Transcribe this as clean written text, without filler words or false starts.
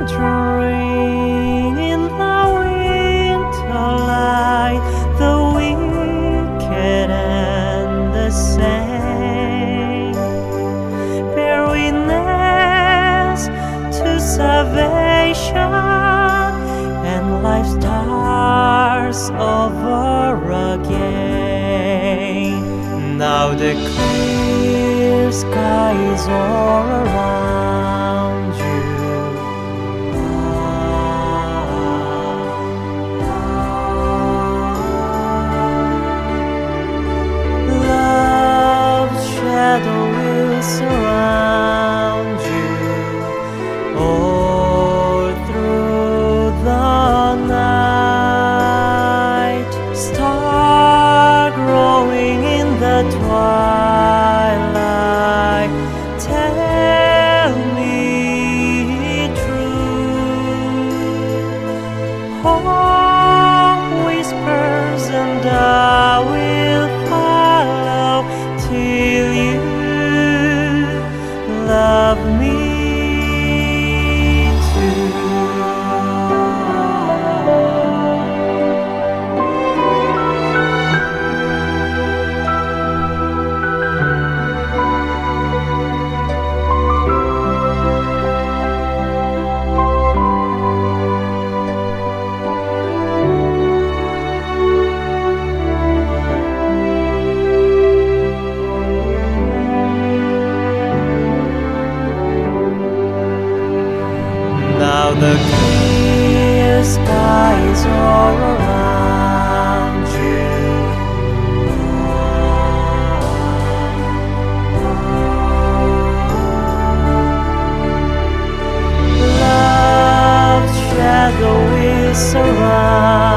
wandering in the winter light, the wicked and the saint bear witness to salvation, and life starts over again. Now the clear sky is all around you. Love's shadow will surround you all through the night. Star growing in the twilight, tell me true. Hope whispers and I will follow till you love me too. Now the clear sky is all around you. Love's shadow will surround